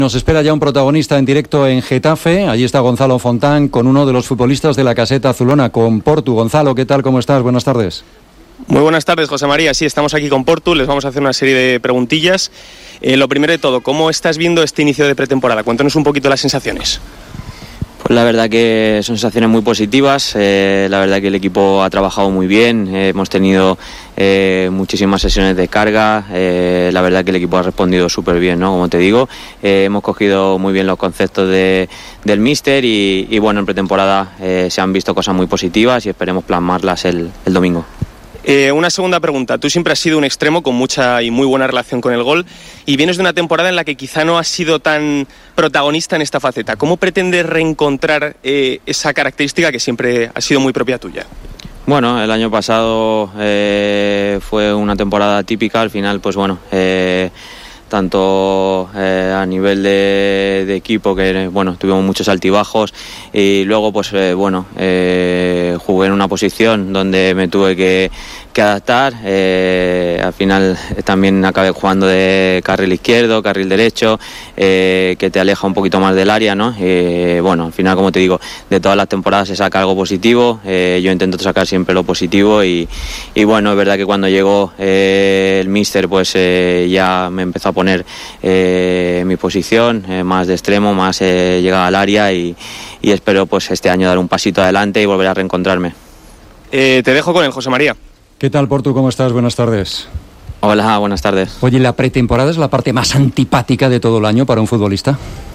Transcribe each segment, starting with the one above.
Nos espera ya un protagonista en directo en Getafe. Allí está Gonzalo Fontán con uno de los futbolistas de la caseta azulona, con Portu. Gonzalo, ¿qué tal? ¿Cómo estás? Buenas tardes. Muy buenas tardes, José María. Sí, estamos aquí con Portu, les vamos a hacer una serie de preguntillas. Lo primero de todo, ¿cómo estás viendo este inicio de pretemporada? Cuéntanos un poquito las sensaciones. Pues la verdad que son sensaciones muy positivas, la verdad que el equipo ha trabajado muy bien, hemos tenido muchísimas sesiones de carga, la verdad que el equipo ha respondido súper bien, ¿no? Como te digo, hemos cogido muy bien los conceptos del míster y bueno, en pretemporada se han visto cosas muy positivas y esperemos plasmarlas el domingo. Una segunda pregunta. Tú siempre has sido un extremo con mucha y muy buena relación con el gol y vienes de una temporada en la que quizá no has sido tan protagonista en esta faceta. ¿Cómo pretendes reencontrar esa característica que siempre ha sido muy propia tuya? Bueno, el año pasado fue una temporada típica. Al final, pues bueno, tanto a nivel de equipo, que bueno, tuvimos muchos altibajos, y luego pues jugué en una posición donde me tuve que adaptar. Al final también acabé jugando de carril izquierdo, carril derecho, que te aleja un poquito más del área, ¿no? Bueno, al final, como te digo, de todas las temporadas se saca algo positivo. Yo intento sacar siempre lo positivo y bueno, es verdad que cuando llegó el míster, pues ya me empezó a poner mi posición, más de extremo, más llegada al área y espero pues este año dar un pasito adelante y volver a reencontrarme. Te dejo con él, José María. ¿Qué tal, Portu? ¿Cómo estás? Buenas tardes. Hola, buenas tardes. Oye, ¿la pretemporada es la parte más antipática de todo el año para un futbolista?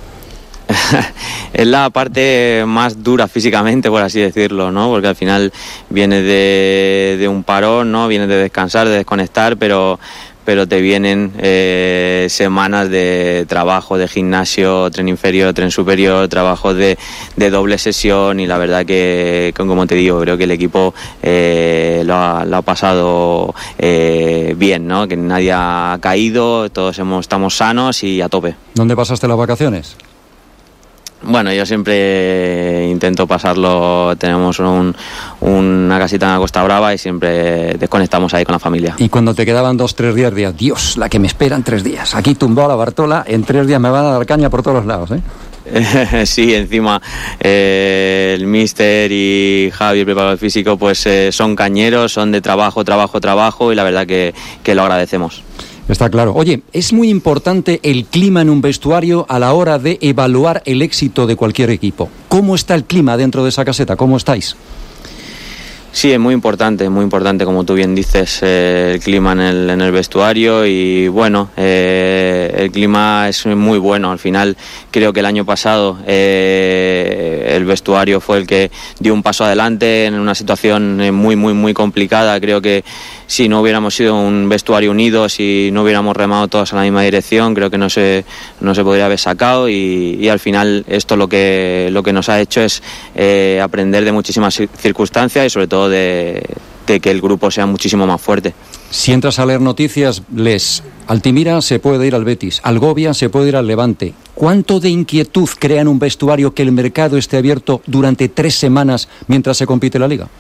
Es la parte más dura físicamente, por así decirlo, ¿no? Porque al final viene de un parón, ¿no? Viene de descansar, de desconectar, pero te vienen semanas de trabajo, de gimnasio, tren inferior, tren superior, trabajo de doble sesión, y la verdad que, como te digo, creo que el equipo lo ha pasado bien, ¿no? Que nadie ha caído, todos estamos sanos y a tope. ¿Dónde pasaste las vacaciones? Bueno, yo siempre intento pasarlo, tenemos una casita en la Costa Brava y siempre desconectamos ahí con la familia. Y cuando te quedaban 2-3 días, Dios, la que me espera en 3 días. Aquí tumbado a la Bartola, en 3 días me van a dar caña por todos los lados, ¿eh? Sí, encima el míster y Javi, el preparador físico, pues son cañeros, son de trabajo, y la verdad que lo agradecemos. Está claro. Oye, es muy importante el clima en un vestuario a la hora de evaluar el éxito de cualquier equipo. ¿Cómo está el clima dentro de esa caseta? ¿Cómo estáis? Sí, es muy importante, como tú bien dices, el clima en el vestuario, y bueno, el clima es muy bueno. Al final creo que el año pasado el vestuario fue el que dio un paso adelante en una situación muy complicada. Creo que si no hubiéramos sido un vestuario unido, si no hubiéramos remado todos a la misma dirección, creo que no se podría haber sacado, y al final esto lo que nos ha hecho es aprender de muchísimas circunstancias y sobre todo de que el grupo sea muchísimo más fuerte. Si entras a leer noticias, lees: Altimira se puede ir al Betis, Algovia se puede ir al Levante. ¿Cuánto de inquietud crea en un vestuario que el mercado esté abierto durante 3 semanas mientras se compite la Liga?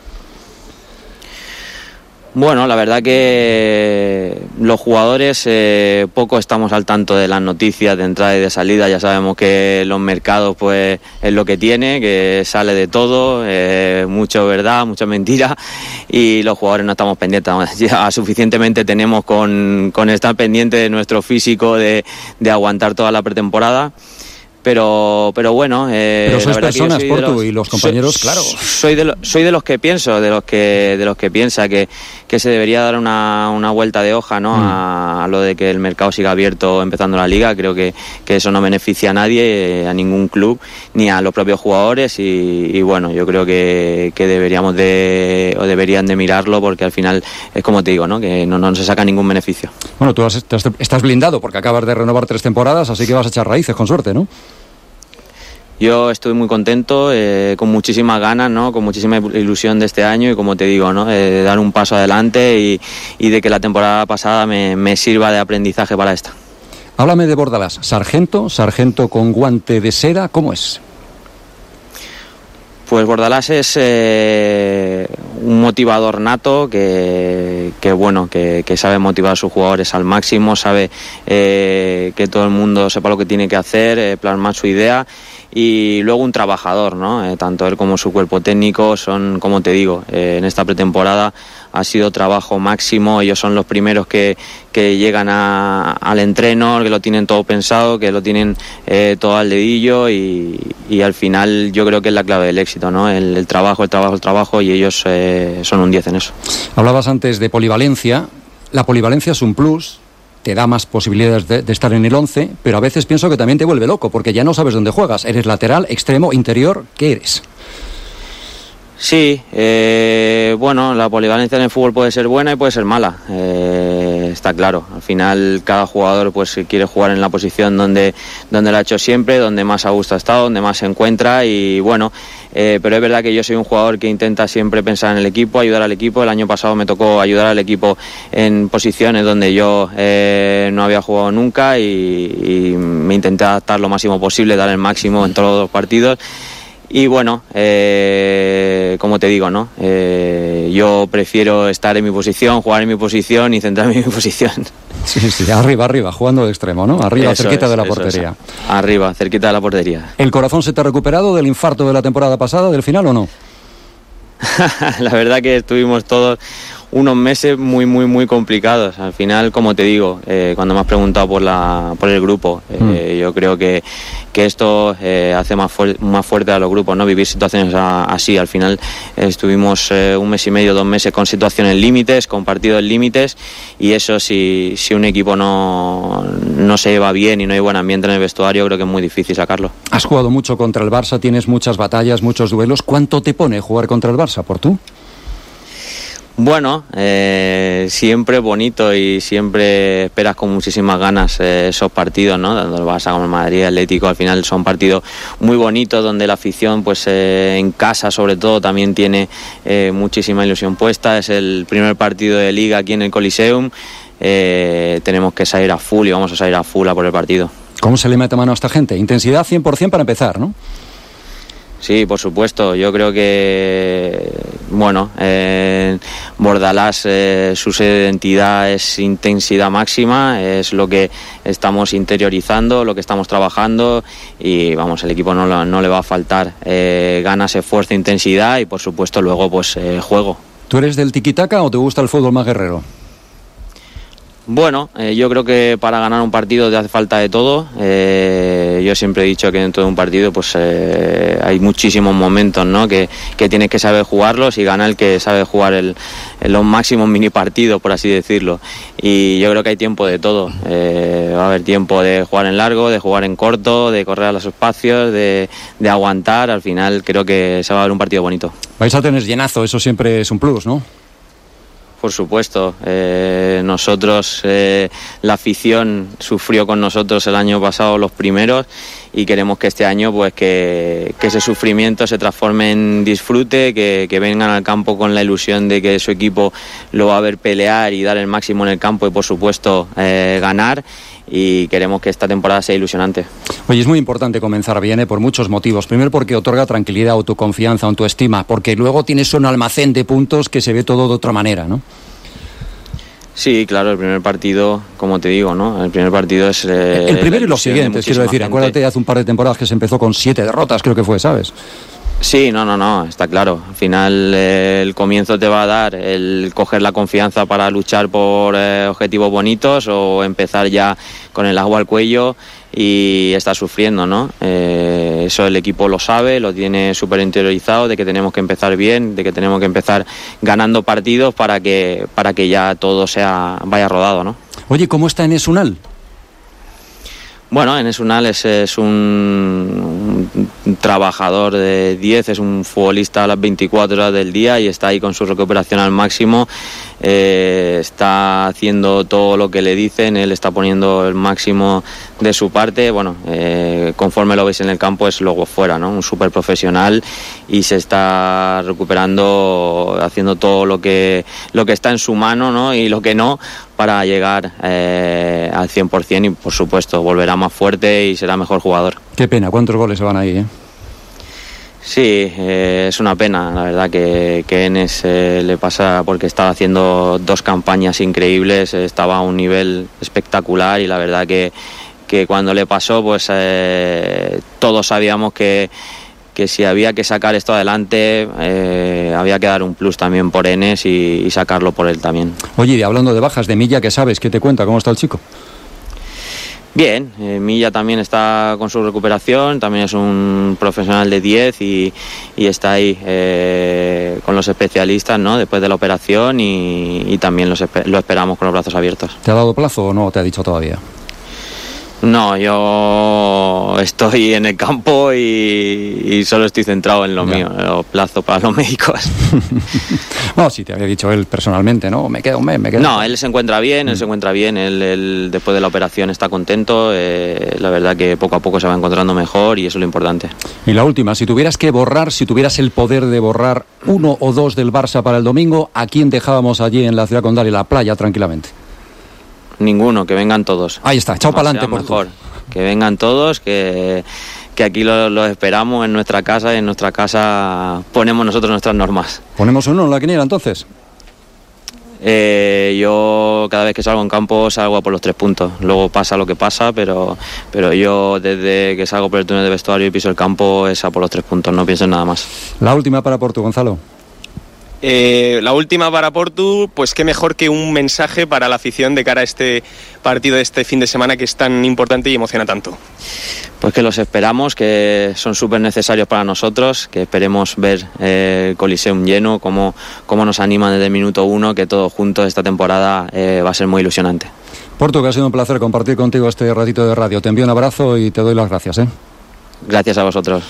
Bueno, la verdad que los jugadores poco estamos al tanto de las noticias de entrada y de salida. Ya sabemos que los mercados pues es lo que tiene, que sale de todo, mucho verdad, mucha mentira, y los jugadores no estamos pendientes. Ya suficientemente tenemos con estar pendientes de nuestro físico, de aguantar toda la pretemporada. Pero bueno, pero sois personas, Portu, y los compañeros, claro. Soy de los que pienso, de los que piensa que se debería dar una vuelta de hoja, ¿no? A lo de que el mercado siga abierto empezando la liga. Creo que eso no beneficia a nadie, a ningún club, ni a los propios jugadores, y bueno, yo creo que deberían de mirarlo, porque al final es como te digo, ¿no? Que no se saca ningún beneficio. Bueno, tú estás blindado porque acabas de renovar 3 temporadas, así que vas a echar raíces con suerte, ¿no? Yo estoy muy contento, con muchísimas ganas, ¿no? Con muchísima ilusión de este año, y como te digo, ¿no? De dar un paso adelante y de que la temporada pasada me sirva de aprendizaje para esta. Háblame de Bordalás. Sargento con guante de seda, ¿cómo es? Pues Bordalás es un motivador nato que sabe motivar a sus jugadores al máximo, sabe que todo el mundo sepa lo que tiene que hacer, plasmar su idea. Y luego un trabajador, ¿no? Tanto él como su cuerpo técnico son, como te digo, en esta pretemporada ha sido trabajo máximo. Ellos son los primeros que llegan al entreno, que lo tienen todo pensado, que lo tienen todo al dedillo y al final yo creo que es la clave del éxito, ¿no? El trabajo y ellos son un 10 en eso. Hablabas antes de polivalencia. La polivalencia es un plus. Te da más posibilidades de estar en el 11, pero a veces pienso que también te vuelve loco, porque ya no sabes dónde juegas. ¿Eres lateral, extremo, interior? ¿Qué eres? Sí, la polivalencia en el fútbol puede ser buena y puede ser mala, está claro. Al final cada jugador pues quiere jugar en la posición donde lo ha hecho siempre, donde más a gusto ha estado, donde más se encuentra y pero es verdad que yo soy un jugador que intenta siempre pensar en el equipo, ayudar al equipo. El año pasado me tocó ayudar al equipo en posiciones donde yo no había jugado nunca y me intenté adaptar lo máximo posible, dar el máximo en todos los partidos. Y como te digo, ¿no? Yo prefiero estar en mi posición, jugar en mi posición y centrarme en mi posición. Sí, arriba, jugando de extremo, ¿no? Arriba, cerquita de la portería. Arriba, cerquita de la portería. ¿El corazón se te ha recuperado del infarto de la temporada pasada, del final o no? La verdad que estuvimos todos unos meses muy complicados. Al final, como te digo, cuando me has preguntado por el grupo, yo creo que esto hace más fuerte a los grupos, ¿no? Vivir situaciones así. Al final estuvimos 1 mes y medio, 2 meses con situaciones límites, con partidos límites, y eso si un equipo no se lleva bien y no hay buen ambiente en el vestuario, creo que es muy difícil sacarlo. Has jugado mucho contra el Barça, tienes muchas batallas, muchos duelos. ¿Cuánto te pone jugar contra el Barça, por tú? Bueno, siempre bonito y siempre esperas con muchísimas ganas esos partidos, ¿no? Tanto el Barça como el Madrid, el Atlético, al final son partidos muy bonitos donde la afición, pues en casa sobre todo, también tiene muchísima ilusión puesta. Es el primer partido de Liga aquí en el Coliseum. Tenemos que salir a full y vamos a salir a full a por el partido. ¿Cómo se le mete mano a esta gente? Intensidad 100% para empezar, ¿no? Sí, por supuesto. Yo creo que, Bordalás, su sede de identidad es intensidad máxima, es lo que estamos interiorizando, lo que estamos trabajando y, el equipo no le va a faltar ganas, esfuerzo, intensidad y, por supuesto, luego, juego. ¿Tú eres del tiki-taka o te gusta el fútbol más guerrero? Yo creo que para ganar un partido te hace falta de todo. Yo siempre he dicho que dentro de un partido hay muchísimos momentos, ¿no? que tienes que saber jugarlos y gana el que sabe jugar los máximos mini partidos, por así decirlo. Y yo creo que hay tiempo de todo. Va a haber tiempo de jugar en largo, de jugar en corto, de correr a los espacios, de aguantar. Al final creo que se va a ver un partido bonito. Vais a tener llenazo, eso siempre es un plus, ¿no? Por supuesto, nosotros, la afición sufrió con nosotros el año pasado los primeros y queremos que este año que ese sufrimiento se transforme en disfrute, que vengan al campo con la ilusión de que su equipo lo va a ver pelear y dar el máximo en el campo y por supuesto ganar. Y queremos que esta temporada sea ilusionante. Oye, es muy importante comenzar bien, por muchos motivos. Primero porque otorga tranquilidad, autoconfianza, autoestima, porque luego tienes un almacén de puntos que se ve todo de otra manera, ¿no? Sí, claro, el primer partido, como te digo, ¿no? El primer partido es... el primero y los siguientes, quiero decir. Gente. Acuérdate, hace un par de temporadas que se empezó con 7 derrotas, creo que fue, ¿sabes? Sí, no, está claro. Al final el comienzo te va a dar el coger la confianza para luchar por objetivos bonitos o empezar ya con el agua al cuello y estar sufriendo, ¿no? Eso el equipo lo sabe, lo tiene súper interiorizado, de que tenemos que empezar bien, de que tenemos que empezar ganando partidos para que ya todo vaya rodado, ¿no? Oye, ¿cómo está Enes Unal? Bueno, Enes Unal es un trabajador de 10, es un futbolista a las 24 horas del día y está ahí con su recuperación al máximo. Está haciendo todo lo que le dicen, él está poniendo el máximo de su parte. Conforme lo veis en el campo es luego fuera, ¿no? Un súper profesional y se está recuperando, haciendo todo lo que está en su mano, ¿no? Y lo que no, para llegar al 100% y por supuesto volverá más fuerte y será mejor jugador. Qué pena, ¿cuántos goles se van ahí, Sí, es una pena, la verdad, que Enes le pasa porque estaba haciendo 2 campañas increíbles, estaba a un nivel espectacular y la verdad que cuando le pasó, pues todos sabíamos que si había que sacar esto adelante, había que dar un plus también por Enes y sacarlo por él también. Oye, y hablando de bajas, de Milla, ¿qué sabes? ¿Qué te cuenta? ¿Cómo está el chico? Bien, Milla también está con su recuperación, también es un profesional de 10 y está ahí con los especialistas, ¿no? Después de la operación y también lo esperamos con los brazos abiertos. ¿Te ha dado plazo o no te ha dicho todavía? No, yo estoy en el campo y solo estoy centrado en lo mío, en los plazos para los médicos. No, sí, te había dicho él personalmente, ¿no? Me quedo un mes, me quedo. No, él se encuentra bien, él después de la operación está contento, la verdad que poco a poco se va encontrando mejor y eso es lo importante. Y la última, si tuvieras que borrar, si tuvieras el poder de borrar 1 o 2 del Barça para el domingo, ¿a quién dejábamos allí en la ciudad condal y la playa tranquilamente? Ninguno, que vengan todos. Ahí está, echado para adelante por mejor. Que vengan todos, que aquí los esperamos en nuestra casa y en nuestra casa ponemos nosotros nuestras normas. ¿Ponemos uno en la quiniela entonces? Yo cada vez que salgo en campo salgo a por los 3 puntos. Luego pasa lo que pasa, pero yo desde que salgo por el túnel de vestuario y piso el campo es a por los 3 puntos, no pienso en nada más. La última para Portu, Gonzalo. La última para Portu, pues qué mejor que un mensaje para la afición de cara a este partido de este fin de semana que es tan importante y emociona tanto. Pues que los esperamos, que son súper necesarios para nosotros, que esperemos ver el Coliseum lleno, cómo nos animan desde el minuto 1, que todos juntos esta temporada va a ser muy ilusionante. Portu, que ha sido un placer compartir contigo este ratito de radio. Te envío un abrazo y te doy las gracias. Gracias a vosotros.